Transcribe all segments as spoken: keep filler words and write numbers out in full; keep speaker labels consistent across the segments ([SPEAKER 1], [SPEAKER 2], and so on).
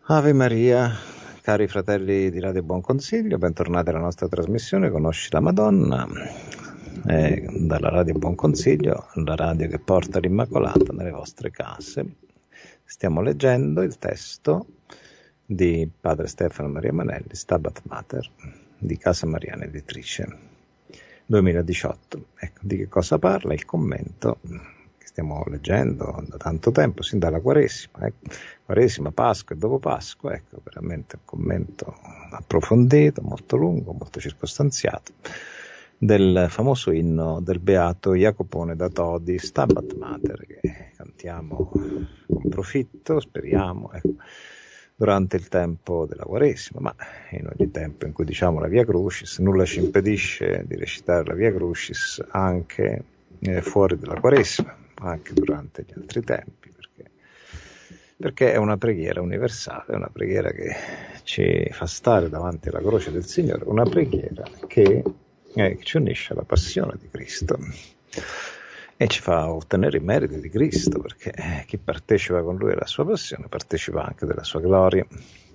[SPEAKER 1] Ave Maria, cari fratelli di Radio Buon Consiglio, bentornati alla nostra trasmissione Conosci la Madonna, eh, dalla Radio Buon Consiglio, la radio che porta l'Immacolata nelle vostre case. Stiamo leggendo il testo di Padre Stefano Maria Manelli, Stabat Mater, di Casa Mariana Editrice, duemiladiciotto. Ecco, di che cosa parla? Il commento che stiamo leggendo da tanto tempo, sin dalla Quaresima, ecco. Quaresima, Pasqua e dopo Pasqua, ecco, veramente un commento approfondito, molto lungo, molto circostanziato, del famoso inno del beato Jacopone da Todi, Stabat Mater, che cantiamo con profitto, speriamo, ecco, durante il tempo della Quaresima, ma in ogni tempo in cui diciamo la Via Crucis, nulla ci impedisce di recitare la Via Crucis anche eh, fuori dalla Quaresima, anche durante gli altri tempi, perché, perché è una preghiera universale, è una preghiera che ci fa stare davanti alla croce del Signore, una preghiera che, eh, che ci unisce alla passione di Cristo e ci fa ottenere i meriti di Cristo, perché chi partecipa con Lui alla sua passione partecipa anche della sua gloria.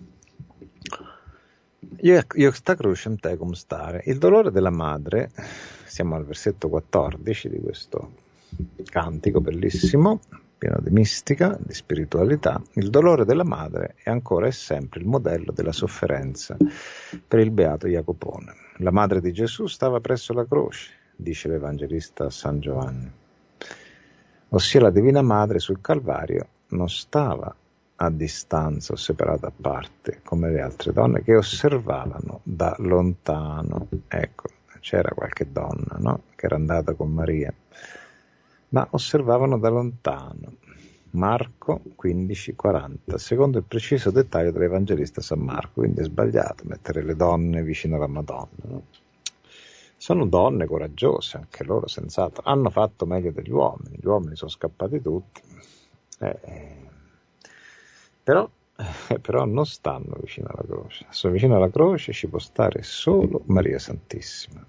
[SPEAKER 1] Iuxta crucem tecum stare. Il dolore della madre, siamo al versetto quattordici di questo cantico bellissimo, pieno di mistica, di spiritualità. Il dolore della madre è ancora e sempre il modello della sofferenza per il beato Jacopone. La madre di Gesù stava presso la croce, dice l'Evangelista San Giovanni. Ossia la Divina Madre sul Calvario non stava a distanza o separata a parte come le altre donne che osservavano da lontano. Ecco, c'era qualche donna, no? Che era andata con Maria, ma osservavano da lontano. Marco quindici quaranta, secondo il preciso dettaglio dell'Evangelista San Marco, quindi è sbagliato mettere le donne vicino alla Madonna, no? Sono donne coraggiose, anche loro senz'altro, hanno fatto meglio degli uomini, gli uomini sono scappati tutti, eh, però, eh, però non stanno vicino alla croce. Se vicino alla croce ci può stare solo Maria Santissima.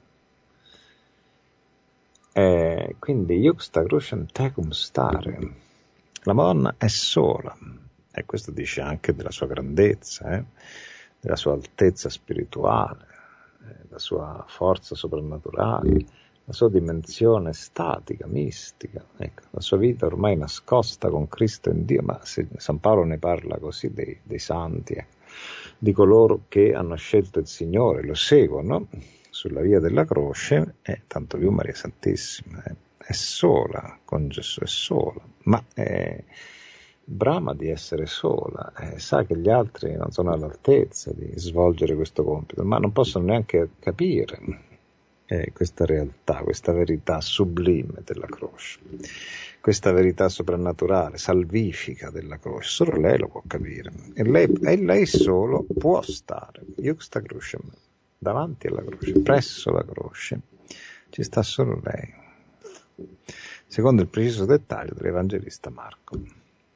[SPEAKER 1] Eh, quindi iuxta crucem tecum stare, la Madonna è sola, e questo dice anche della sua grandezza, eh, della sua altezza spirituale, la sua forza soprannaturale, la sua dimensione statica, mistica, ecco, la sua vita ormai nascosta con Cristo in Dio, ma se San Paolo ne parla così dei, dei santi, ecco, di coloro che hanno scelto il Signore, lo seguono sulla via della croce, e tanto più Maria Santissima è, è sola con Gesù, è sola, ma è brama di essere sola, eh, sa che gli altri non sono all'altezza di svolgere questo compito, ma non possono neanche capire eh, questa realtà, questa verità sublime della croce, questa verità soprannaturale, salvifica della croce. Solo lei lo può capire, e lei, e lei solo può stare iuxta crucem, davanti alla croce, presso la croce, ci sta solo lei, secondo il preciso dettaglio dell'Evangelista Marco.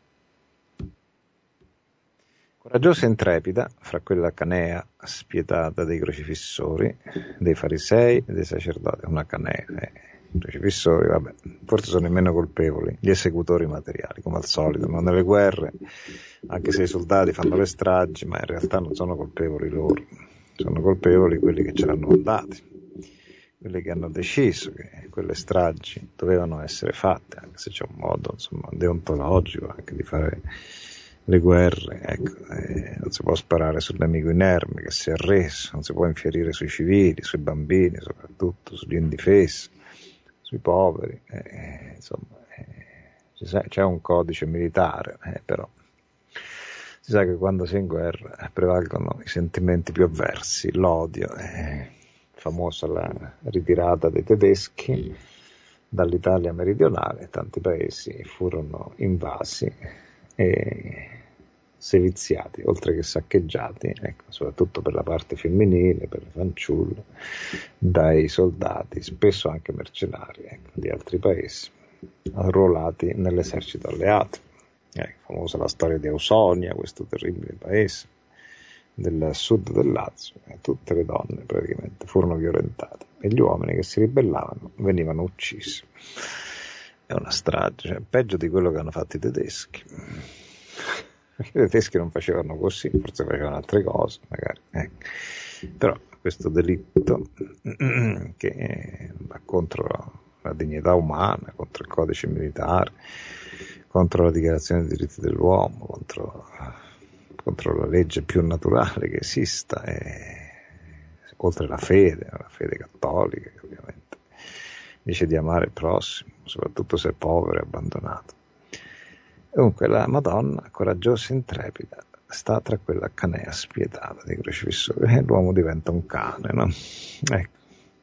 [SPEAKER 1] Coraggiosa e intrepida, fra quella canea spietata dei crocifissori, dei farisei e dei sacerdoti, una canea, eh, i crocifissori, vabbè, forse sono i meno colpevoli, gli esecutori materiali, come al solito, ma nelle guerre, anche se i soldati fanno le stragi, ma in realtà non sono colpevoli loro, sono colpevoli quelli che ce l'hanno mandati, quelli che hanno deciso che quelle stragi dovevano essere fatte, anche se c'è un modo, insomma, deontologico anche di fare le guerre, ecco, eh, non si può sparare sul nemico inerme che si è arreso, non si può infierire sui civili, sui bambini, soprattutto sugli indifesi, sui poveri, eh, insomma, eh, c'è un codice militare, eh, però si sa che quando si è in guerra prevalgono i sentimenti più avversi, l'odio, eh, famosa la ritirata dei tedeschi dall'Italia meridionale, tanti paesi furono invasi e seviziati, oltre che saccheggiati, ecco, soprattutto per la parte femminile, per le fanciulle, dai soldati, spesso anche mercenari, ecco, di altri paesi, arruolati nell'esercito alleato. Ecco, famosa la storia di Ausonia, questo terribile paese del sud del Lazio, e tutte le donne praticamente furono violentate e gli uomini che si ribellavano venivano uccisi. È una strage, cioè, peggio di quello che hanno fatto i tedeschi. I tedeschi non facevano così, forse facevano altre cose, magari. Ecco. Però questo delitto che va contro la dignità umana, contro il codice militare, contro la dichiarazione dei diritti dell'uomo, contro, contro la legge più naturale che esista, e, oltre la fede, la fede cattolica, che ovviamente dice di amare il prossimo, soprattutto se è povero e abbandonato. Dunque la Madonna, coraggiosa e intrepida, sta tra quella canea spietata dei crocifissori, e l'uomo diventa un cane, no? Ecco.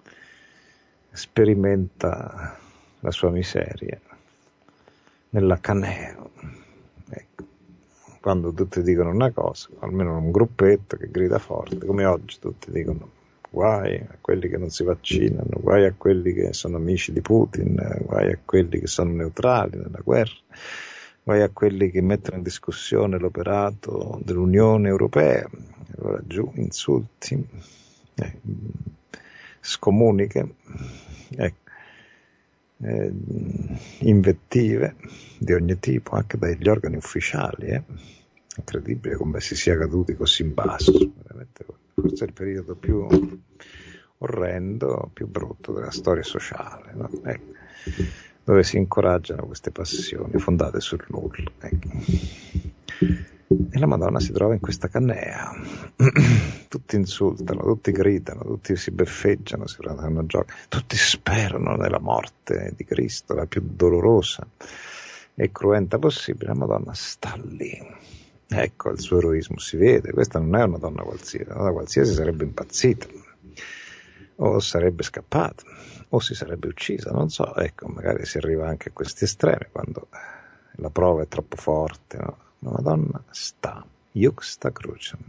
[SPEAKER 1] Sperimenta la sua miseria nella canea. Ecco. Quando tutti dicono una cosa, almeno un gruppetto che grida forte, come oggi tutti dicono guai a quelli che non si vaccinano, guai a quelli che sono amici di Putin, guai a quelli che sono neutrali nella guerra, guai a quelli che mettono in discussione l'operato dell'Unione Europea. Allora giù insulti, eh, scomuniche, ecco, eh, invettive di ogni tipo, anche dagli organi ufficiali. Eh. Incredibile come si sia caduti così in basso, veramente, forse è il periodo più orrendo, più brutto della storia sociale, no? Ecco, dove si incoraggiano queste passioni fondate sul nulla. Ecco. E la Madonna si trova in questa canea, tutti insultano, tutti gridano, tutti si beffeggiano, si prendono gioco, tutti sperano nella morte di Cristo, la più dolorosa e cruenta possibile. La Madonna sta lì. Ecco, il suo eroismo si vede. Questa non è una donna qualsiasi, una donna qualsiasi sarebbe impazzita, o sarebbe scappata, o si sarebbe uccisa, non so. Ecco, magari si arriva anche a questi estremi quando la prova è troppo forte, no? La Madonna sta, iuxta crucem.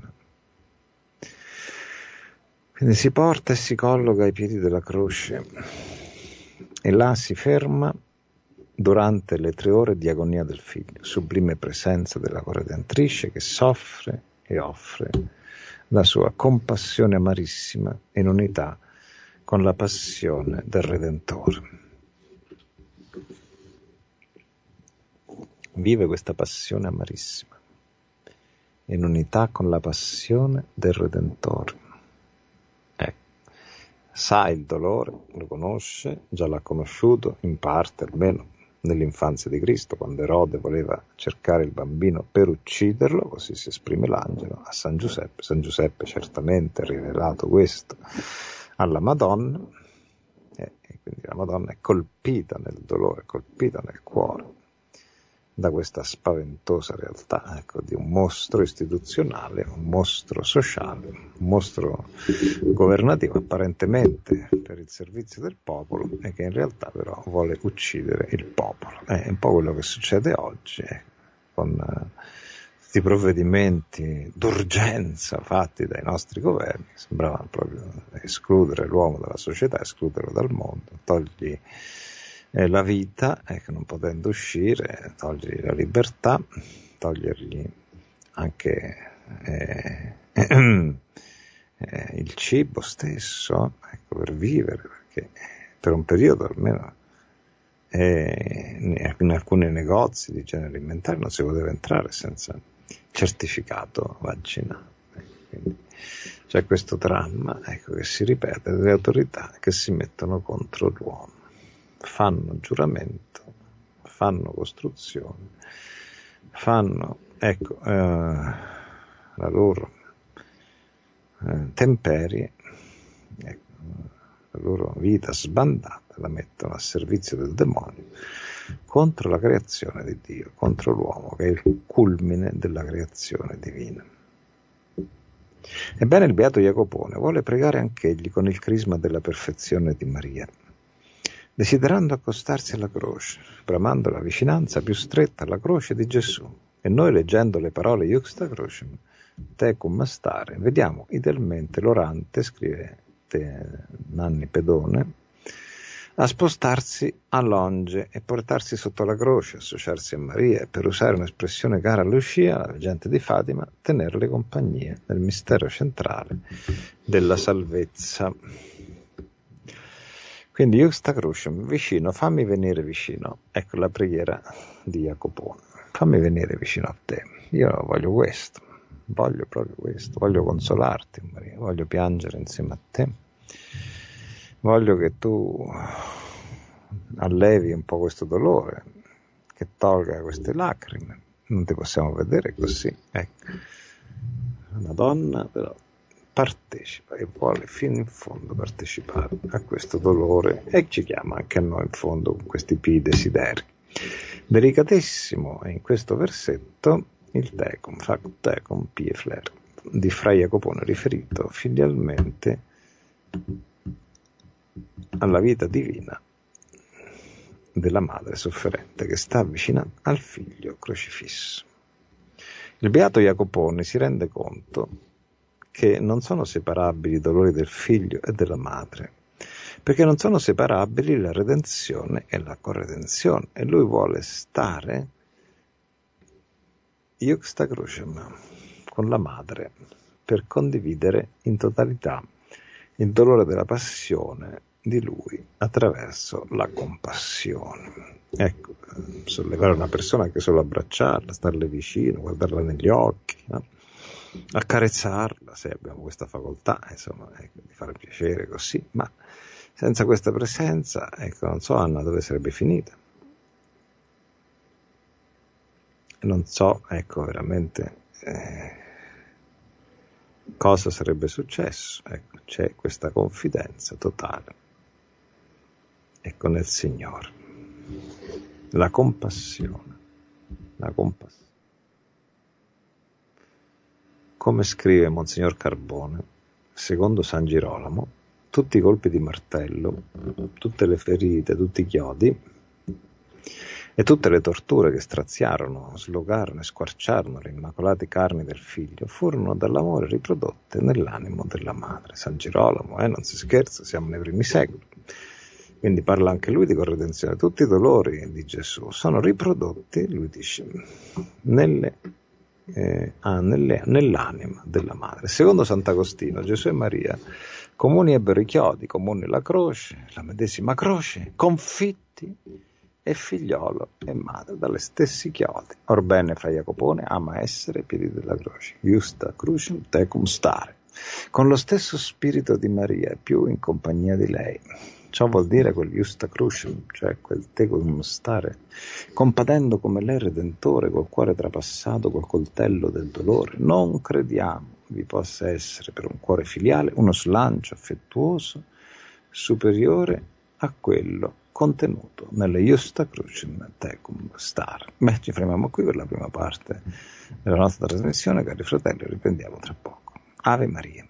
[SPEAKER 1] Quindi si porta e si colloca ai piedi della croce e là si ferma durante le tre ore di agonia del figlio, sublime presenza della corredentrice che soffre e offre la sua compassione amarissima in unità con la passione del Redentore. Vive questa passione amarissima in unità con la passione del Redentore. Ecco. Sa il dolore, lo conosce, già l'ha conosciuto in parte almeno nell'infanzia di Cristo, quando Erode voleva cercare il bambino per ucciderlo, così si esprime l'angelo a San Giuseppe. San Giuseppe certamente ha rivelato questo alla Madonna, e quindi la Madonna è colpita nel dolore, colpita nel cuore da questa spaventosa realtà, ecco, di un mostro istituzionale, un mostro sociale, un mostro governativo apparentemente per il servizio del popolo, e che in realtà però vuole uccidere il popolo. È un po' quello che succede oggi, eh, con questi uh, provvedimenti d'urgenza fatti dai nostri governi, sembravano proprio escludere l'uomo dalla società, escluderlo dal mondo, togli Eh, la vita, ecco, non potendo uscire, togliergli la libertà, togliergli anche eh, eh, eh, il cibo stesso, ecco, per vivere, perché per un periodo almeno eh, in alcuni negozi di genere alimentare non si poteva entrare senza certificato vaccinale. Quindi c'è questo dramma, ecco, che si ripete, delle autorità che si mettono contro l'uomo. Fanno giuramento, fanno costruzione, fanno, ecco, eh, la loro eh, temperie, ecco, la loro vita sbandata, la mettono a servizio del demonio contro la creazione di Dio, contro l'uomo, che è il culmine della creazione divina. Ebbene, il beato Jacopone vuole pregare anch'egli con il crisma della perfezione di Maria, desiderando accostarsi alla croce, bramando la vicinanza più stretta alla croce di Gesù. E noi, leggendo le parole Iuxta Crucem, Tecum Stare, vediamo idealmente l'orante, scrive Nanni Pedone, a spostarsi a longe e portarsi sotto la croce, associarsi a Maria e, per usare un'espressione cara a Lucia, la veggente di Fatima, tenerle compagnia nel mistero centrale della salvezza. Quindi Iuxta Crucem, vicino, fammi venire vicino. Ecco la preghiera di Jacopone. Fammi venire vicino a te. io voglio questo, voglio proprio questo, voglio consolarti, Maria, voglio piangere insieme a te, voglio che tu allevi un po' questo dolore, che tolga queste lacrime, non ti possiamo vedere così, ecco. Una donna però partecipa e vuole fino in fondo partecipare a questo dolore e ci chiama anche a noi in fondo con questi pii desideri. Delicatissimo è in questo versetto il tecum, fac tecum pie fler di Fra Jacopone, riferito filialmente alla vita divina della madre sofferente che sta vicina al figlio crocifisso. Il beato Jacopone si rende conto che non sono separabili i dolori del figlio e della madre, perché non sono separabili la redenzione e la corredenzione, e lui vuole stare iuxta crucem con la madre per condividere in totalità il dolore della passione di lui attraverso la compassione. Ecco, sollevare una persona anche solo abbracciarla, starle vicino, guardarla negli occhi, no? Accarezzarla, se abbiamo questa facoltà, insomma, ecco, di fare piacere così, ma senza questa presenza, ecco, non so Anna dove sarebbe finita. Non so, ecco, veramente eh, cosa sarebbe successo. Ecco, c'è questa confidenza totale, ecco, nel Signore. La compassione, la compassione. Come scrive Monsignor Carbone, secondo San Girolamo, tutti i colpi di martello, tutte le ferite, tutti i chiodi e tutte le torture che straziarono, slogarono e squarciarono le immacolate carni del figlio furono dall'amore riprodotte nell'animo della madre. San Girolamo, eh, non si scherza, siamo nei primi secoli. Quindi parla anche lui di corredenzione. Tutti i dolori di Gesù sono riprodotti, lui dice, nelle, eh, ah, nelle, nell'anima della madre. Secondo Sant'Agostino, Gesù e Maria comuni ebbero i chiodi, comuni la croce, la medesima croce, confitti e figliolo e madre dalle stessi chiodi. Orbene Fra Jacopone ama essere piedi della croce, iusta crucem tecum stare, con lo stesso spirito di Maria, più in compagnia di lei. Ciò vuol dire quel iusta crucem, cioè quel tecum stare, compadendo come lei Redentore, col cuore trapassato col coltello del dolore. Non crediamo vi possa essere per un cuore filiale uno slancio affettuoso superiore a quello contenuto nelle iusta crucem tecum stare. Beh, ci fermiamo qui per la prima parte della nostra trasmissione, cari fratelli, riprendiamo tra poco. Ave Maria.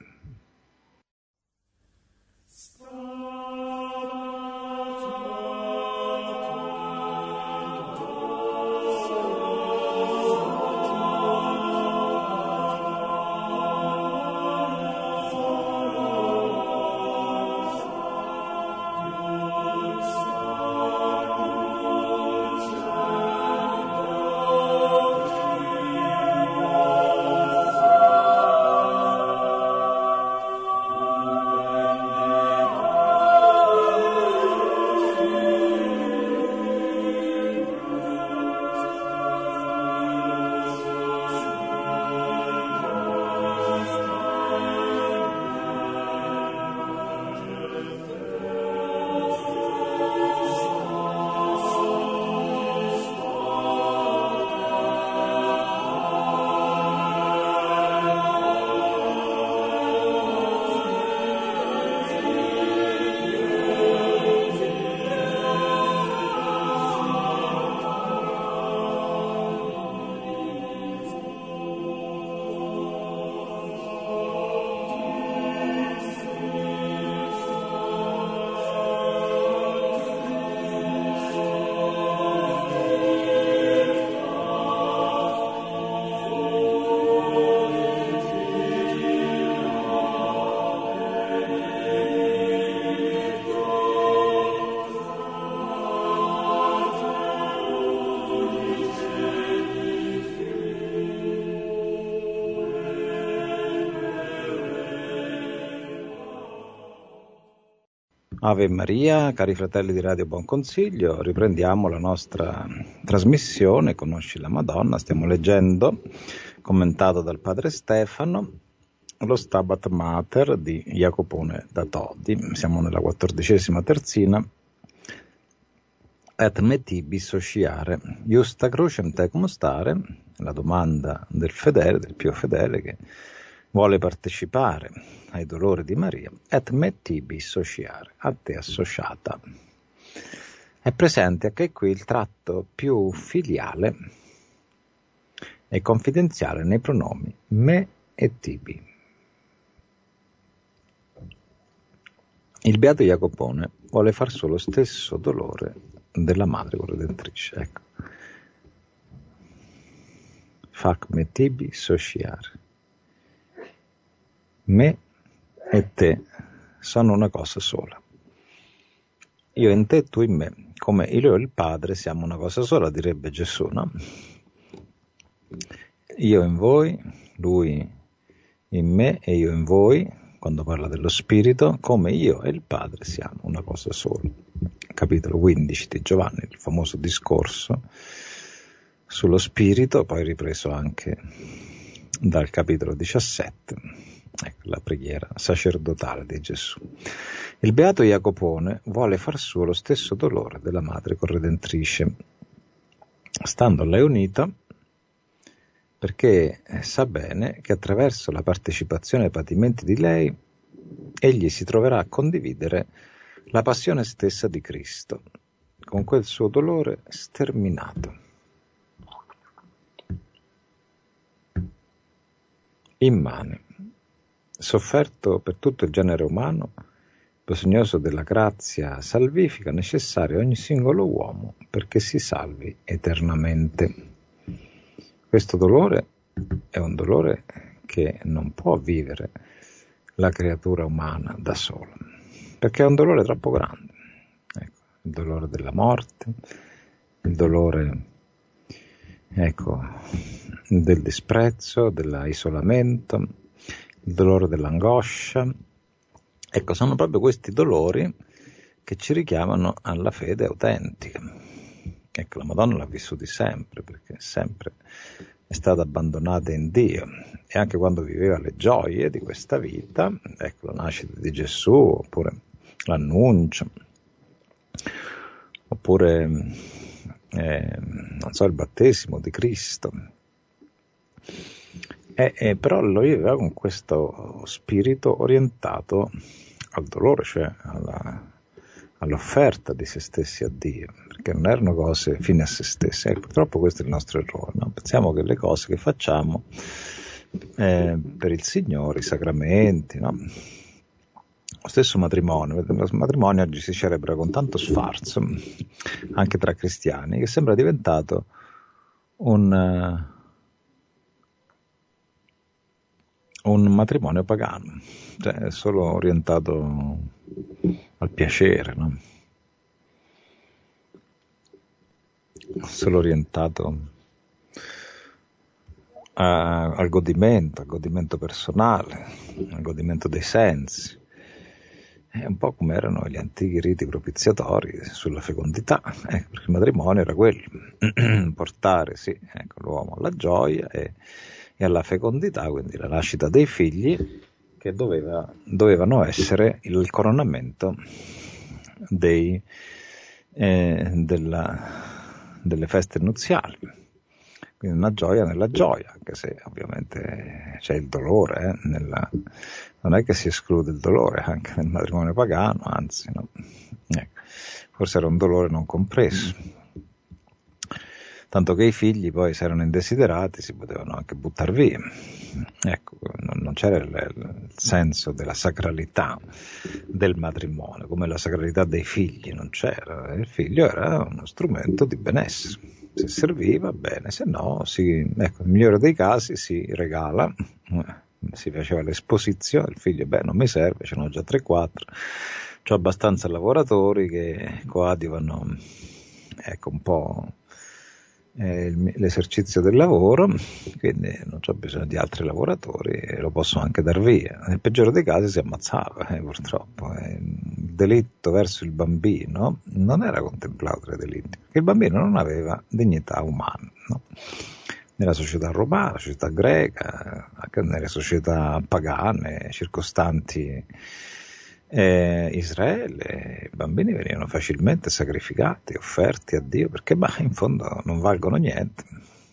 [SPEAKER 1] Ave Maria, cari fratelli di Radio Buon Consiglio, riprendiamo la nostra trasmissione Conosci la Madonna. Stiamo leggendo, commentato dal padre Stefano, lo Stabat Mater di Jacopone da Todi. Siamo nella quattordicesima terzina. Et me tibi sociare, justa crucem tecum stare, la domanda del fedele, del più fedele che vuole partecipare ai dolori di Maria, et me tibi sociare, a te associata. È presente anche qui il tratto più filiale e confidenziale nei pronomi me e tibi. Il beato Jacopone vuole far suo lo stesso dolore della madre corredentrice. Ecco. Fac me tibi sociare. Me e te sono una cosa sola. Io in te, tu in me, come io e il Padre siamo una cosa sola, direbbe Gesù, no? Io in voi, lui in me e io in voi, quando parla dello Spirito, come io e il Padre siamo una cosa sola. Capitolo quindici di Giovanni, il famoso discorso sullo Spirito, poi ripreso anche dal capitolo diciassette. Ecco la preghiera sacerdotale di Gesù. Il beato Jacopone vuole far suo lo stesso dolore della madre corredentrice, stando a lei unita, perché sa bene che attraverso la partecipazione ai patimenti di lei, egli si troverà a condividere la passione stessa di Cristo, con quel suo dolore sterminato. Immane, sofferto per tutto il genere umano, bisognoso della grazia salvifica necessaria a ogni singolo uomo perché si salvi eternamente. Questo dolore è un dolore che non può vivere la creatura umana da sola, perché è un dolore troppo grande. Ecco, il dolore della morte, il dolore ecco, del disprezzo, dell'isolamento, il dolore dell'angoscia. Ecco, sono proprio questi dolori che ci richiamano alla fede autentica. Ecco, la Madonna l'ha vissuti sempre, perché sempre è stata abbandonata in Dio, e anche quando viveva le gioie di questa vita, ecco, la nascita di Gesù, oppure l'annuncio, oppure eh, non so, il battesimo di Cristo. E, e però lo viveva con questo spirito orientato al dolore, cioè alla, all'offerta di se stessi a Dio, perché non erano cose fine a se stesse. E purtroppo questo è il nostro errore, no? Pensiamo che le cose che facciamo eh, per il Signore, i sacramenti, no? Lo stesso matrimonio, il matrimonio oggi si celebra con tanto sfarzo, anche tra cristiani, che sembra diventato un... un matrimonio pagano, cioè è solo orientato al piacere, no? Solo orientato a, al godimento, al godimento personale, al godimento dei sensi. È un po' come erano gli antichi riti propiziatori sulla fecondità, ecco, perché il matrimonio era quello, portare sì, ecco, l'uomo alla gioia e e alla fecondità, quindi la nascita dei figli, che doveva, dovevano essere il coronamento dei, eh, della, delle feste nuziali. Quindi una gioia nella gioia, anche se ovviamente c'è il dolore, eh, nella, non è che si esclude il dolore anche nel matrimonio pagano, anzi, no? Ecco, forse era un dolore non compreso. Tanto che i figli poi, se erano indesiderati, si potevano anche buttare via. Ecco, non c'era il, il senso della sacralità del matrimonio, come la sacralità dei figli non c'era. Il figlio era uno strumento di benessere. Se serviva, bene, se no, si, ecco, nel migliore dei casi si regala, si faceva l'esposizione, il figlio, beh, non mi serve, ce n'ho già tre quattro, c'ho abbastanza lavoratori che coadiuvano, ecco, un po' eh, il- l'esercizio del lavoro, quindi non c'ho bisogno di altri lavoratori e lo posso anche dar via. Nel peggiore dei casi si ammazzava, eh, purtroppo. Eh, il delitto verso il bambino non era contemplato tra i delitti, perché il bambino non aveva dignità umana, no? Nella società romana, nella società greca, anche nelle società pagane, circostanti eh, Israele, i bambini venivano facilmente sacrificati, offerti a Dio, perché bah, in fondo non valgono niente,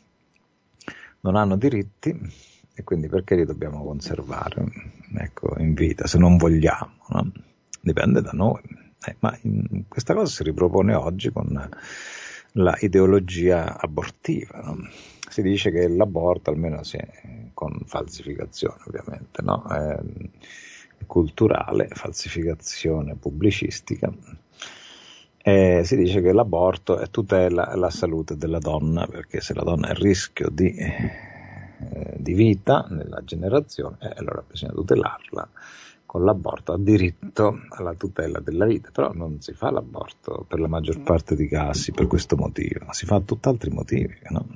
[SPEAKER 1] non hanno diritti, e quindi perché li dobbiamo conservare, ecco, in vita, se non vogliamo, no? Dipende da noi. Eh, ma in, questa cosa si ripropone oggi con la ideologia abortiva, no? Si dice che l'aborto, almeno se, con falsificazione ovviamente, no? Eh, culturale, falsificazione pubblicistica, eh, si dice che l'aborto è tutela la salute della donna, perché se la donna è a rischio di, eh, di vita nella generazione, eh, allora bisogna tutelarla. Con l'aborto ha diritto alla tutela della vita, però non si fa l'aborto per la maggior parte dei casi per questo motivo, si fa tutt'altri motivi, no?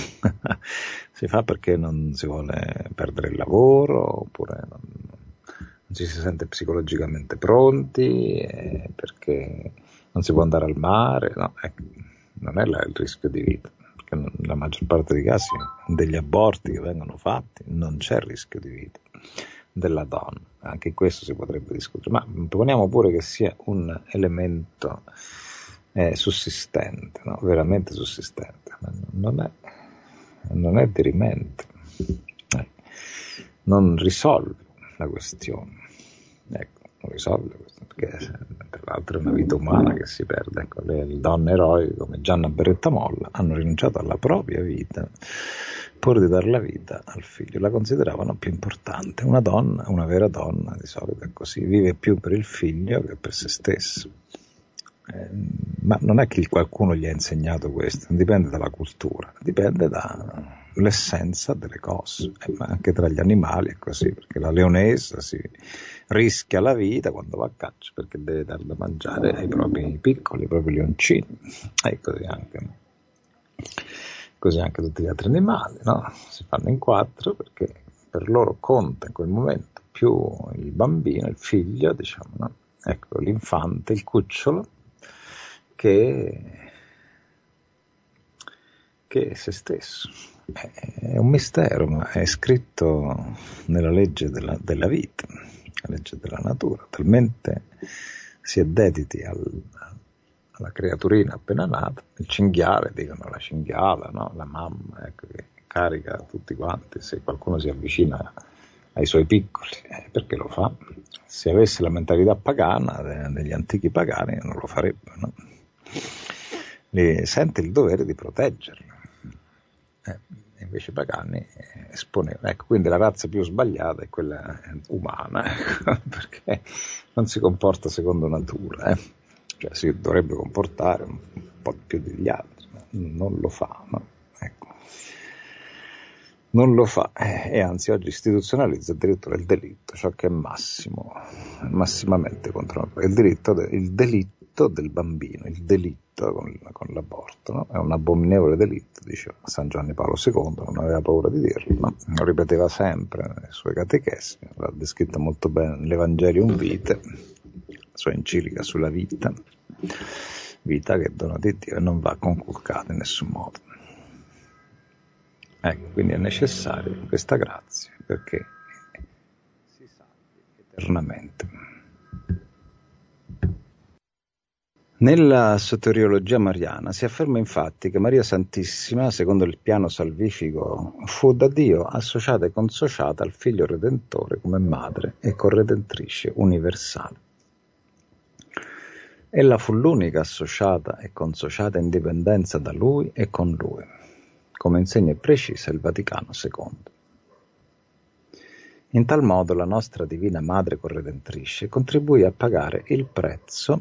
[SPEAKER 1] Si fa perché non si vuole perdere il lavoro, oppure non, non ci si sente psicologicamente pronti, eh, perché non si può andare al mare, no? Ecco, non è là il rischio di vita, perché nella maggior parte dei casi degli aborti che vengono fatti non c'è il rischio di vita della donna. Anche questo si potrebbe discutere, ma poniamo pure che sia un elemento eh, sussistente, no? Veramente sussistente, ma non è, non è dirimente, eh, non risolve la questione, ecco, non risolve questo, perché tra l'altro è una vita umana che si perde. Ecco, le, le donne eroiche come Gianna Beretta Molla hanno rinunciato alla propria vita pur di dar la vita al figlio, la consideravano più importante. Una donna, una vera donna, di solito è così, vive più per il figlio che per se stessa. Eh, ma non è che qualcuno gli ha insegnato questo, non dipende dalla cultura, dipende dall'essenza delle cose, eh, ma anche tra gli animali è così, perché la leonessa si rischia la vita quando va a caccia perché deve dar da mangiare ai propri piccoli, ai propri leoncini, e così anche. Così anche tutti gli altri animali, no? Si fanno in quattro perché per loro conta in quel momento più il bambino, il figlio, diciamo, no? Ecco, l'infante, il cucciolo, che, che se stesso. È un mistero, ma è scritto nella legge della, della vita, la legge della natura, talmente si è dediti al, alla creaturina appena nata, il cinghiale, dicono la cinghiala, no? La mamma, ecco, che carica tutti quanti, se qualcuno si avvicina ai suoi piccoli, eh, perché lo fa? Se avesse la mentalità pagana de- degli antichi pagani non lo farebbe, no? Li, sente il dovere di proteggerli, eh, invece i pagani esponevano, ecco, quindi la razza più sbagliata è quella umana, ecco, perché non si comporta secondo natura, eh. Cioè si dovrebbe comportare un po' più degli altri, ma non lo fa, no? Ecco. Non lo fa, eh, e anzi oggi istituzionalizza addirittura il delitto, ciò che è massimo, massimamente contro il diritto, de, il delitto del bambino, il delitto con, con l'aborto, no? È un abominevole delitto, diceva San Giovanni Paolo secondo, non aveva paura di dirlo, no? Lo ripeteva sempre nelle sue catechesi, l'ha descritto molto bene nell'Evangelium Vitae, sua enciclica sulla vita, vita che è dono di Dio e non va conculcata in nessun modo. Ecco, quindi è necessaria questa grazia perché si salvi eternamente. Nella soteriologia mariana si afferma infatti che Maria Santissima, secondo il piano salvifico, fu da Dio associata e consociata al Figlio Redentore come madre e corredentrice universale. Ella fu l'unica associata e consociata in dipendenza da Lui e con Lui, come insegna e precisa il Vaticano secondo. In tal modo la nostra Divina Madre Corredentrice contribuì a pagare il prezzo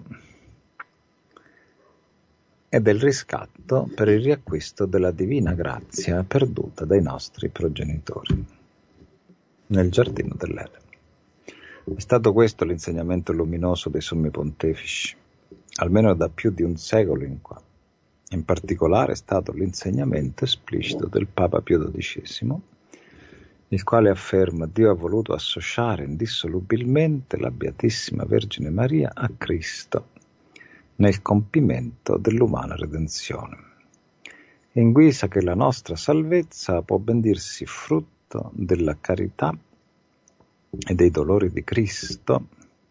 [SPEAKER 1] e del riscatto per il riacquisto della divina grazia perduta dai nostri progenitori nel giardino dell'Eden. È stato questo l'insegnamento luminoso dei sommi pontefici, almeno da più di un secolo in qua, In particolare è stato l'insegnamento esplicito del Papa Pio dodicesimo, il quale afferma: Dio ha voluto associare indissolubilmente la Beatissima Vergine Maria a Cristo nel compimento dell'umana redenzione, in guisa che la nostra salvezza può ben dirsi frutto della carità e dei dolori di Cristo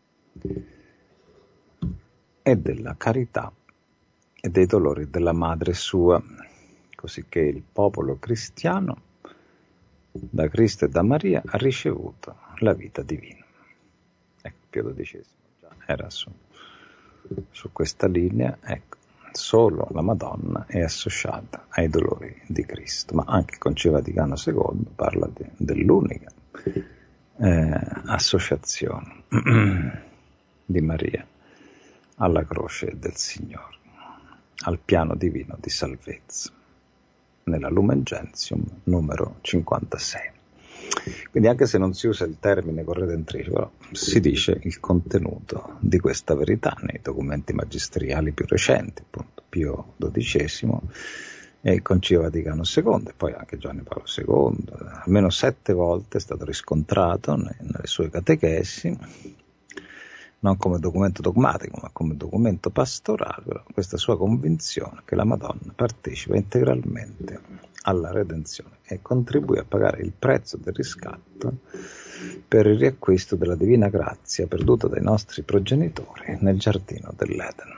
[SPEAKER 1] e della carità e dei dolori della madre sua, cosicché il popolo cristiano da Cristo e da Maria ha ricevuto la vita divina. Ecco, Pio dodicesimo già era su, su questa linea. Ecco, solo la Madonna è associata ai dolori di Cristo, ma anche il Concilio Vaticano secondo parla de, dell'unica eh, associazione di Maria alla croce del Signore, al piano divino di salvezza, nella Lumen Gentium numero cinquantasei. Quindi anche se non si usa il termine corredentrice, però si dice il contenuto di questa verità nei documenti magisteriali più recenti, appunto Pio dodicesimo e il Concilio Vaticano secondo, e poi anche Giovanni Paolo secondo, almeno sette volte è stato riscontrato nelle sue catechesi, non come documento dogmatico, ma come documento pastorale, però questa sua convinzione che la Madonna partecipa integralmente alla redenzione e contribuì a pagare il prezzo del riscatto per il riacquisto della divina grazia perduta dai nostri progenitori nel giardino dell'Eden.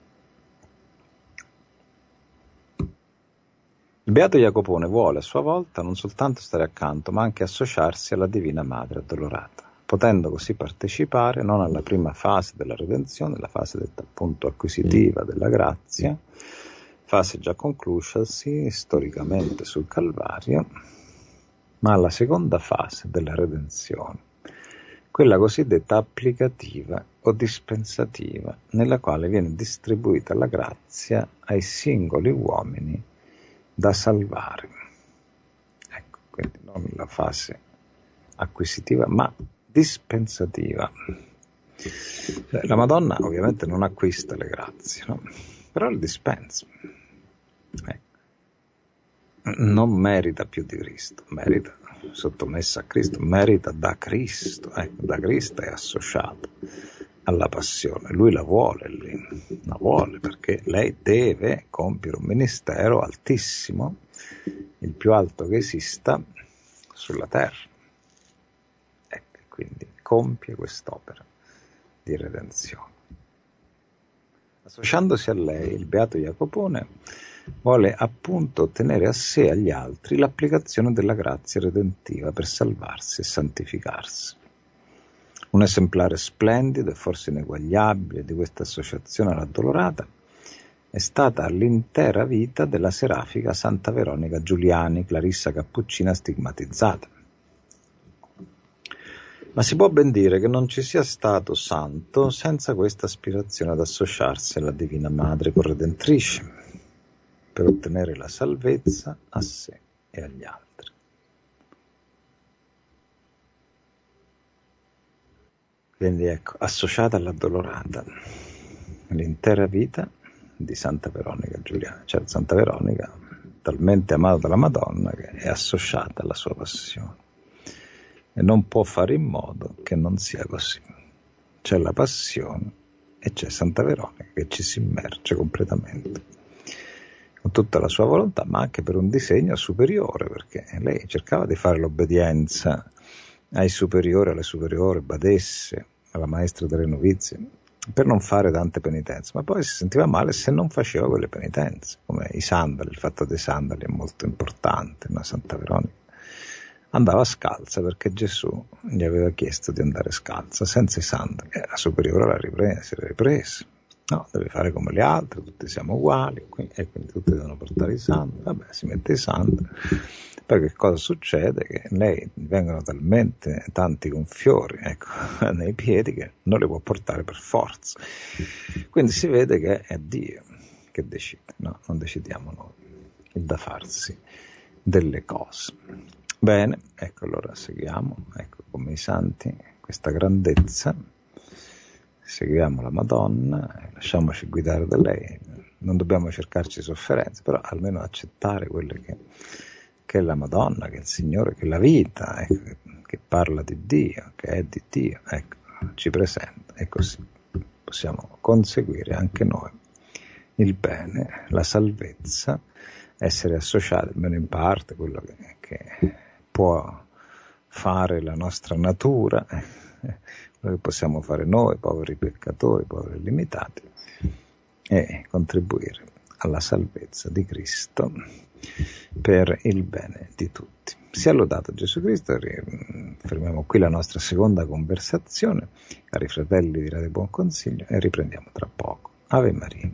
[SPEAKER 1] Il Beato Jacopone vuole a sua volta non soltanto stare accanto, ma anche associarsi alla Divina Madre addolorata, potendo così partecipare non alla prima fase della redenzione, la fase detta appunto acquisitiva della grazia, fase già conclusasi storicamente sul Calvario, ma alla seconda fase della redenzione, quella cosiddetta applicativa o dispensativa, nella quale viene distribuita la grazia ai singoli uomini da salvare. Ecco, quindi non la fase acquisitiva, ma dispensativa. La Madonna ovviamente non acquista le grazie, no? Però le dispensa. Ecco. Non merita più di Cristo, merita sottomessa a Cristo, merita da Cristo, ecco, da Cristo è associata alla passione, lui la vuole lì, la vuole perché lei deve compiere un ministero altissimo, il più alto che esista sulla terra. Ecco, quindi compie quest'opera di redenzione. Associandosi a lei, il Beato Jacopone vuole appunto ottenere a sé e agli altri l'applicazione della grazia redentiva per salvarsi e santificarsi. Un esemplare splendido e forse ineguagliabile di questa associazione all'addolorata è stata l'intera vita della serafica Santa Veronica Giuliani, clarissa cappuccina stigmatizzata. Ma si può ben dire che non ci sia stato santo senza questa aspirazione ad associarsi alla Divina Madre corredentrice per ottenere la salvezza a sé e agli altri. Quindi ecco, associata all'addolorata l'intera vita di Santa Veronica Giuliani, cioè Santa Veronica talmente amata dalla Madonna che è associata alla sua passione. E non può fare in modo che non sia così. C'è la passione e c'è Santa Veronica che ci si immerge completamente, con tutta la sua volontà, ma anche per un disegno superiore, perché lei cercava di fare l'obbedienza ai superiori, alle superiori, badesse, alla maestra delle novizie, per non fare tante penitenze, ma poi si sentiva male se non faceva quelle penitenze, come i sandali, il fatto dei sandali è molto importante, no? Santa Veronica andava scalza perché Gesù gli aveva chiesto di andare scalza, senza i sandali, e la superiore la riprese, si era ripresa. No, deve fare come le altre, tutti siamo uguali, quindi, e quindi tutti devono portare i sandali. Vabbè, si mette i sandali. Poi che cosa succede? Che lei vengono talmente tanti gonfiori, ecco, nei piedi che non li può portare per forza. Quindi si vede che è Dio che decide, no? Non decidiamo noi il da farsi delle cose. Bene, ecco, allora seguiamo, ecco, come i santi, questa grandezza, seguiamo la Madonna, lasciamoci guidare da lei, non dobbiamo cercarci sofferenze, però almeno accettare quelle che, che è la Madonna, che è il Signore, che è la vita, ecco, che parla di Dio, che è di Dio, ecco, ci presenta, e così possiamo conseguire anche noi il bene, la salvezza, essere associati almeno in parte a quello che, che può fare la nostra natura, quello che possiamo fare noi, poveri peccatori, poveri limitati, e contribuire alla salvezza di Cristo per il bene di tutti. Sia lodato Gesù Cristo. Fermiamo qui la nostra seconda conversazione, cari fratelli di Radio Buon Consiglio, e riprendiamo tra poco. Ave Maria.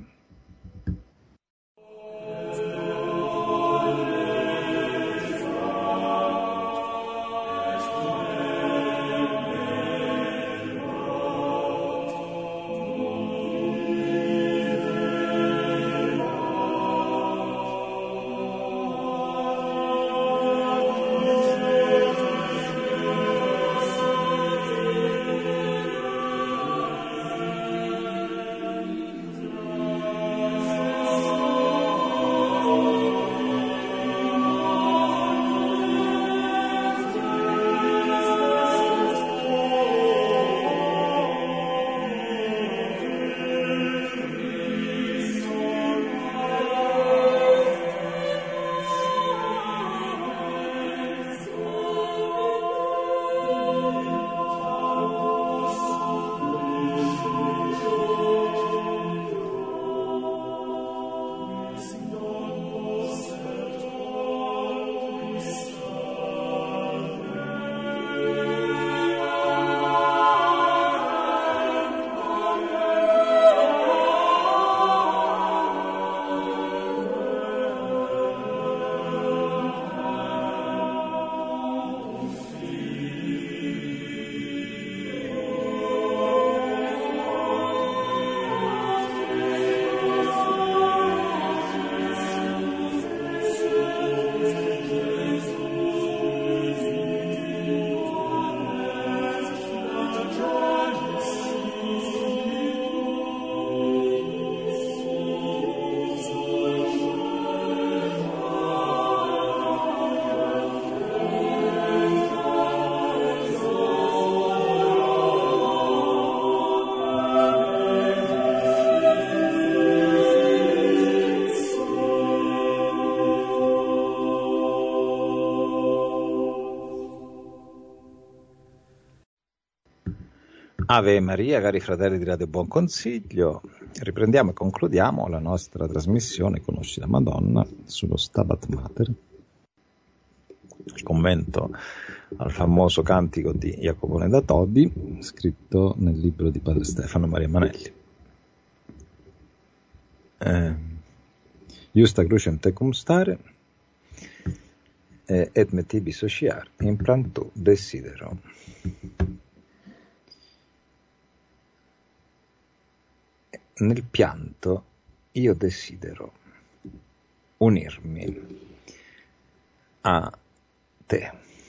[SPEAKER 1] Ave Maria, cari fratelli di Radio Buon Consiglio, riprendiamo e concludiamo la nostra trasmissione Conosci la Madonna sullo Stabat Mater, il commento al famoso cantico di Jacopone da Todi, scritto nel libro di padre Stefano Maria Manelli. Eh, Justa crucem tecum stare, eh, et me tibi sociar, in pranto desidero. Nel pianto io desidero unirmi a te.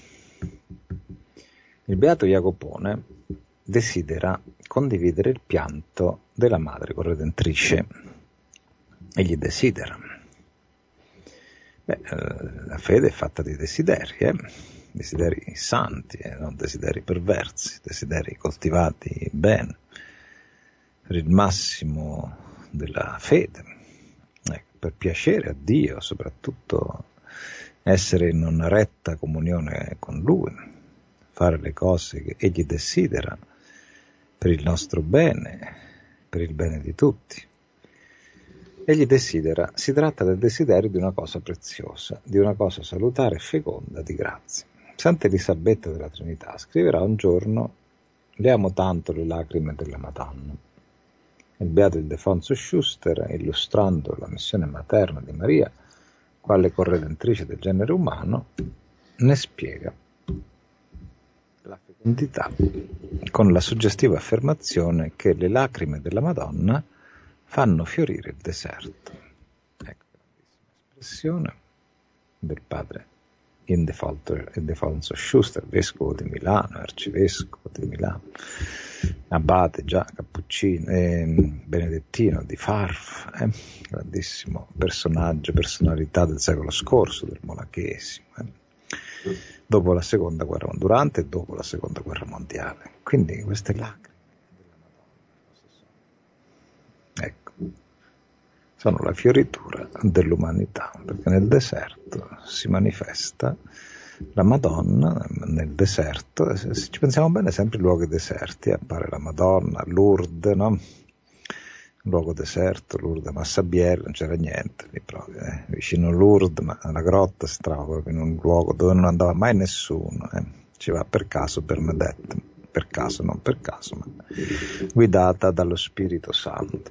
[SPEAKER 1] Il beato Jacopone desidera condividere il pianto della Madre Corredentrice. Egli desidera. Beh, la fede è fatta di desideri, eh? Desideri santi, eh? Non desideri perversi, desideri coltivati bene, per il massimo della fede, ecco, per piacere a Dio, soprattutto essere in una retta comunione con Lui, fare le cose che Egli desidera per il nostro bene, per il bene di tutti. Egli desidera, si tratta del desiderio di una cosa preziosa, di una cosa salutare e feconda di grazia. Santa Elisabetta della Trinità scriverà un giorno: le amo tanto le lacrime della Madonna. Il beato Ildefonso Schuster, illustrando la missione materna di Maria quale corredentrice del genere umano, ne spiega la fecondità con la suggestiva affermazione che le lacrime della Madonna fanno fiorire il deserto. Ecco, grandissima espressione del padre Ildefonso Schuster, vescovo di Milano, arcivescovo di Milano, abate già cappuccino, eh, benedettino di Farf, eh, grandissimo personaggio, personalità del secolo scorso, del monachesimo, eh, dopo la seconda guerra, durante e dopo la seconda guerra mondiale. Quindi queste lacrime della Madonna, ecco, sono la fioritura dell'umanità, perché nel deserto si manifesta la Madonna, nel deserto, se ci pensiamo bene, sempre in luoghi deserti appare la Madonna, Lourdes, no? Luogo deserto, Lourdes, Massabielle, non c'era niente lì proprio, eh? Vicino a Lourdes, ma una grotta si trova proprio in un luogo dove non andava mai nessuno, eh? Ci va per caso Bernadette, per caso, non per caso, ma guidata dallo Spirito Santo.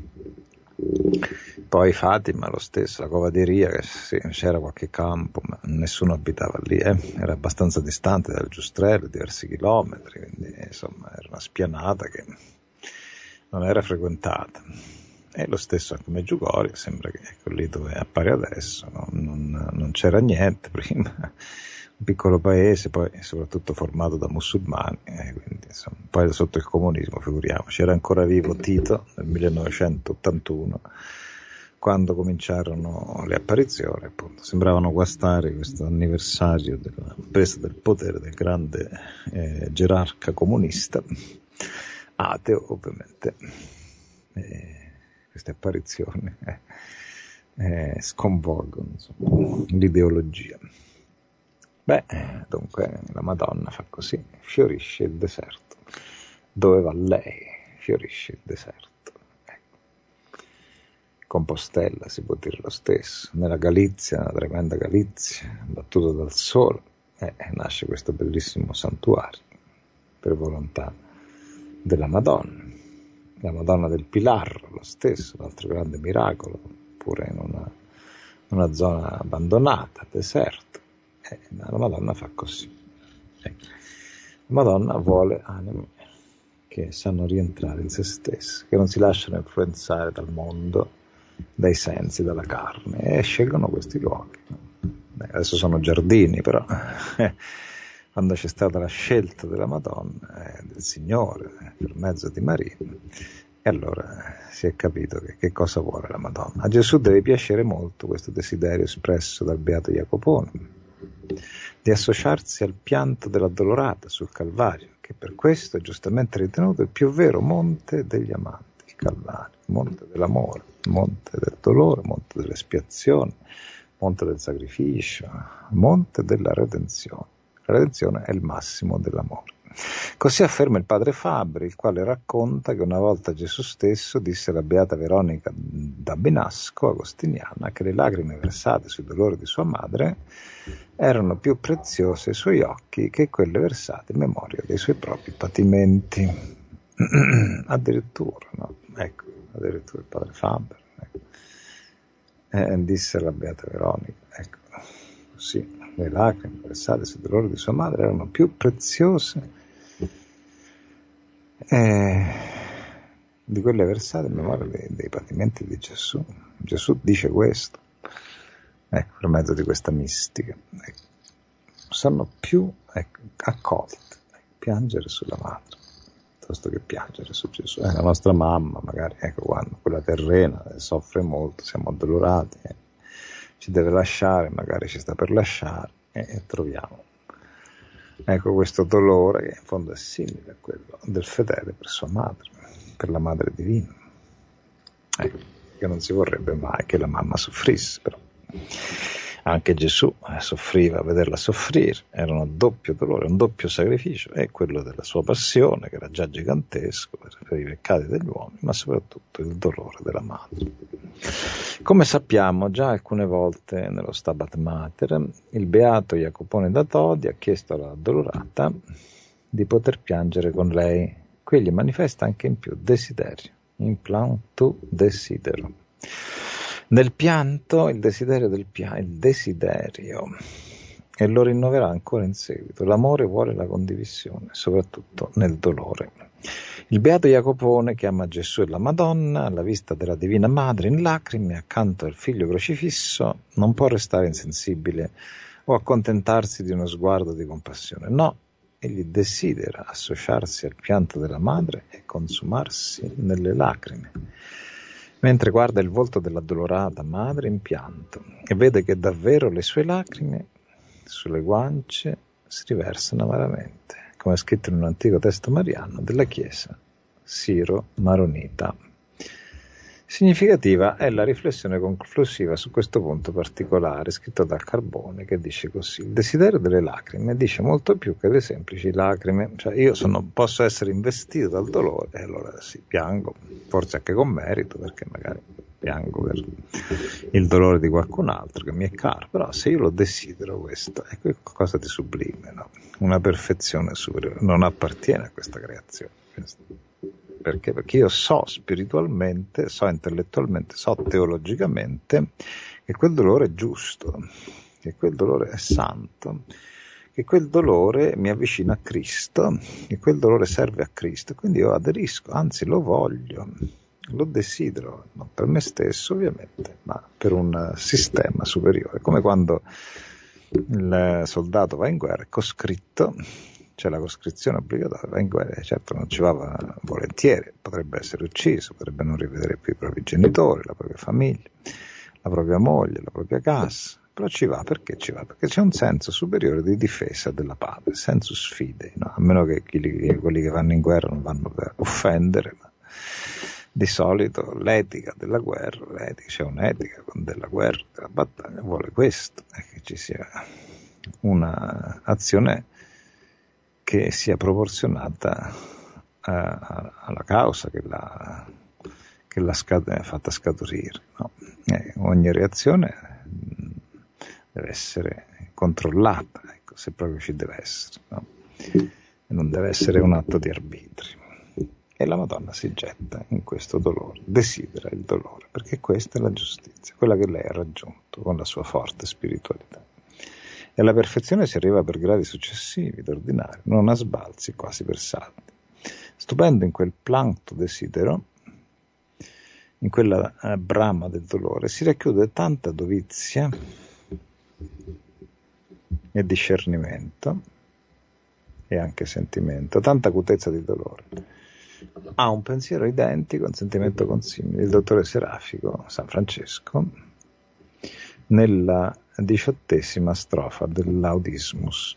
[SPEAKER 1] Poi Fatima lo stesso, la Covadieria, che sì, c'era qualche campo, ma nessuno abitava lì, eh? Era abbastanza distante dal Giustrello, diversi chilometri, quindi insomma era una spianata che non era frequentata. E lo stesso anche Medjugorje, sembra che ecco lì dove appare adesso, no? non, non c'era niente prima, un piccolo paese, poi soprattutto formato da musulmani, eh, quindi insomma, poi sotto il comunismo, figuriamoci, era ancora vivo Tito nel millenovecentottantuno, quando cominciarono le apparizioni, appunto, sembravano guastare questo anniversario della presa del potere del grande eh, gerarca comunista, ateo ovviamente. Eh, queste apparizioni eh, eh, sconvolgono insomma, l'ideologia. Beh, dunque la Madonna fa così, fiorisce il deserto. Dove va lei? Fiorisce il deserto. Compostela si può dire lo stesso, nella Galizia, nella tremenda Galizia, battuto dal sole, eh, nasce questo bellissimo santuario per volontà della Madonna, la Madonna del Pilar, lo stesso, l'altro grande miracolo, pure in una, una zona abbandonata, deserto, eh, la Madonna fa così. Eh. La Madonna vuole anime che sanno rientrare in se stesse, che non si lasciano influenzare dal mondo, dai sensi, dalla carne, e scelgono questi luoghi. Beh, adesso sono giardini, però eh, quando c'è stata la scelta della Madonna, eh, del Signore, eh, per mezzo di Maria, e allora eh, si è capito che, che cosa vuole la Madonna. A Gesù deve piacere molto questo desiderio espresso dal Beato Jacopone, di associarsi al pianto dell'addolorata sul Calvario, che per questo è giustamente ritenuto il più vero monte degli amanti. Calvario, monte dell'amore, monte del dolore, monte dell'espiazione, monte del sacrificio, monte della redenzione. La redenzione è il massimo dell'amore. Così afferma il padre Fabri, il quale racconta che una volta Gesù stesso disse alla beata Veronica da Benasco, agostiniana, che le lacrime versate sui dolori di sua madre erano più preziose ai suoi occhi che quelle versate in memoria dei suoi propri patimenti. Addirittura, no? Ecco, addirittura il padre Faber, ecco. eh, disse alla beata Veronica, ecco, sì, le lacrime versate sui dolori di sua madre erano più preziose eh, di quelle versate in memoria dei, dei patimenti di Gesù. Gesù dice questo, ecco, per mezzo di questa mistica, ecco, sanno più ecco, accolte, ecco, piangere sulla madre piuttosto che piangere su Gesù. Eh, la nostra mamma magari, ecco, quando quella terrena soffre molto, siamo addolorati, eh, ci deve lasciare, magari ci sta per lasciare, eh, e troviamo ecco questo dolore che in fondo è simile a quello del fedele per sua madre, per la madre divina, ecco, che non si vorrebbe mai che la mamma soffrisse, però anche Gesù soffriva a vederla soffrire, era un doppio dolore, un doppio sacrificio, e quello della sua passione, che era già gigantesco per i peccati degli uomini, ma soprattutto il dolore della madre. Come sappiamo, già alcune volte nello Stabat Mater, il beato Jacopone da Todi ha chiesto alla addolorata di poter piangere con lei. Qui gli manifesta anche in più desiderio, in plan tu desidero. Nel pianto il desiderio del pianto, il desiderio, e lo rinnoverà ancora in seguito. L'amore vuole la condivisione, soprattutto nel dolore. Il beato Jacopone, che ama Gesù e la Madonna, alla vista della Divina Madre in lacrime accanto al figlio crocifisso, non può restare insensibile o accontentarsi di uno sguardo di compassione. No, egli desidera associarsi al pianto della madre e consumarsi nelle lacrime, mentre guarda il volto dell'addolorata madre in pianto e vede che davvero le sue lacrime sulle guance si riversano amaramente, come è scritto in un antico testo mariano della Chiesa siro-maronita. Significativa è la riflessione conclusiva su questo punto particolare, scritto da Carbone, che dice così: il desiderio delle lacrime dice molto più che le semplici lacrime. Cioè, io sono, posso essere investito dal dolore e allora sì, piango, forse anche con merito, perché magari piango per il dolore di qualcun altro che mi è caro, però se io lo desidero questo, è qualcosa di sublime, no? Una perfezione superiore, non appartiene a questa creazione. Perché? Perché io so spiritualmente, so intellettualmente, so teologicamente che quel dolore è giusto, che quel dolore è santo, che quel dolore mi avvicina a Cristo, che quel dolore serve a Cristo, quindi io aderisco, anzi lo voglio, lo desidero, non per me stesso ovviamente, ma per un sistema superiore, come quando il soldato va in guerra, è coscritto. C'è la coscrizione obbligatoria, va in guerra, certo non ci va volentieri, potrebbe essere ucciso, potrebbe non rivedere più i propri genitori, la propria famiglia, la propria moglie, la propria casa, però ci va, perché ci va? Perché c'è un senso superiore di difesa della patria, sensus fidei, no? A meno che quelli che vanno in guerra non vanno per offendere, ma di solito l'etica della guerra, l'etica, c'è un'etica della guerra, della battaglia, vuole questo, è che ci sia un'azione che sia proporzionata a, alla causa che l'ha, che l'ha scat- fatta scaturire. No? Eh, ogni reazione deve essere controllata, ecco, se proprio ci deve essere, no? E non deve essere un atto di arbitrio. E la Madonna si getta in questo dolore, desidera il dolore, perché questa è la giustizia, quella che lei ha raggiunto con la sua forte spiritualità. E alla perfezione si arriva per gradi successivi, d'ordinario, non a sbalzi, quasi per salti. Stupendo in quel plancto desidero, in quella eh, brama del dolore, si racchiude tanta dovizia e discernimento, e anche sentimento, tanta acutezza di dolore. Ha un pensiero identico, un sentimento consimile, il dottore serafico San Francesco, nella diciottesima strofa dell'Audismus.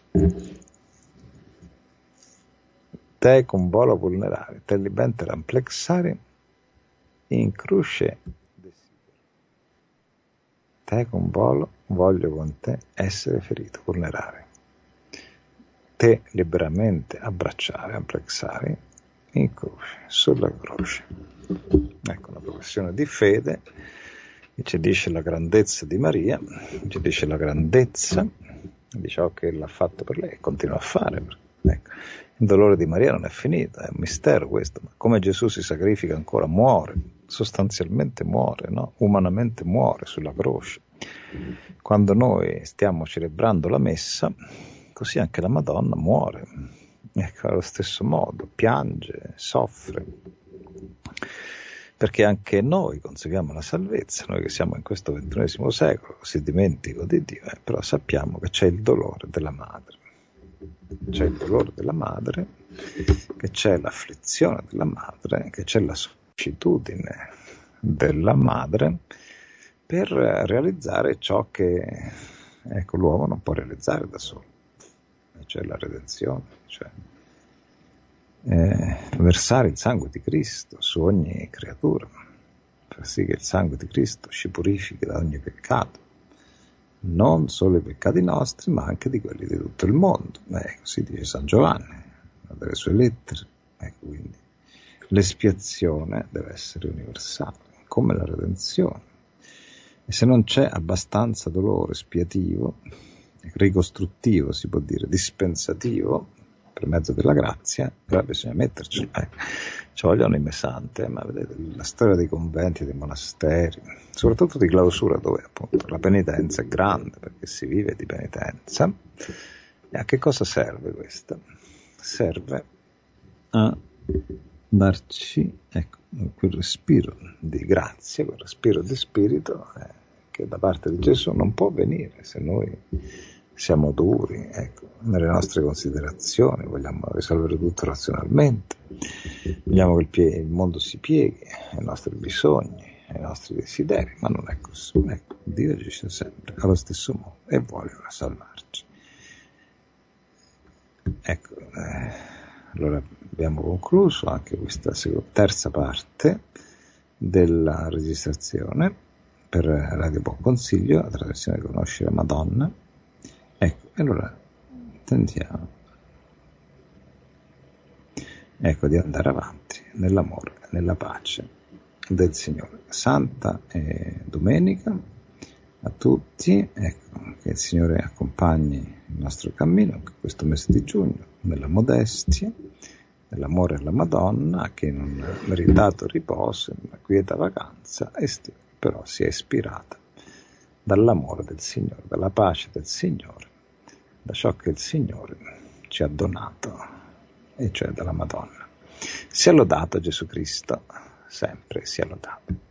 [SPEAKER 1] Te cum volo vulnerare, te libenter amplexare, in cruce desidero. Te cum volo, voglio con te essere ferito, vulnerare. Te liberamente abbracciare, amplexare, in croce, sulla croce. Ecco una professione di fede che ci dice la grandezza di Maria, ci dice la grandezza di ciò che l'ha fatto per lei e continua a fare. Ecco, il dolore di Maria non è finito, è un mistero questo, ma come Gesù si sacrifica ancora, muore, sostanzialmente muore, no? Umanamente muore sulla croce. Quando noi stiamo celebrando la messa, così anche la Madonna muore, ecco, allo stesso modo, piange, soffre, perché anche noi conseguiamo la salvezza, noi che siamo in questo ventunesimo secolo, così dimentico di Dio, eh, però sappiamo che c'è il dolore della madre, c'è il dolore della madre, che c'è l'afflizione della madre, che c'è la sollecitudine della madre per realizzare ciò che, ecco, l'uomo non può realizzare da solo, cioè la redenzione, cioè Eh, versare il sangue di Cristo su ogni creatura, far sì che il sangue di Cristo ci purifichi da ogni peccato, non solo i peccati nostri, ma anche di quelli di tutto il mondo. Eh, così dice San Giovanni, una delle sue lettere. Ecco, quindi l'espiazione deve essere universale, come la redenzione. E se non c'è abbastanza dolore espiativo, ricostruttivo, si può dire, dispensativo, per mezzo della grazia, però bisogna metterci, eh. Ci vogliono i mesante, ma vedete la storia dei conventi, dei monasteri, soprattutto di clausura, dove appunto la penitenza è grande, perché si vive di penitenza. E a che cosa serve questa? Serve a darci, ecco, quel respiro di grazia, quel respiro di spirito eh, che da parte di Gesù non può venire se noi siamo duri, ecco, nelle nostre considerazioni, vogliamo risolvere tutto razionalmente, vogliamo che il, pie- il mondo si pieghi ai nostri bisogni, ai nostri desideri, ma non è così. Ecco, Dio agisce sempre allo stesso modo e vuole salvarci. Ecco, eh, allora abbiamo concluso anche questa terza parte della registrazione per Radio Buon Consiglio, la trasmissione Conoscere Madonna. Ecco, e allora tentiamo ecco di andare avanti nell'amore, nella pace del Signore. Santa eh, domenica a tutti, ecco, che il Signore accompagni il nostro cammino anche questo mese di giugno, nella modestia, nell'amore alla Madonna, che in un meritato riposo, in una quieta vacanza estiva, però sia ispirata dall'amore del Signore, dalla pace del Signore, da ciò che il Signore ci ha donato, e cioè dalla Madonna. Sia lodato Gesù Cristo, sempre sia lodato.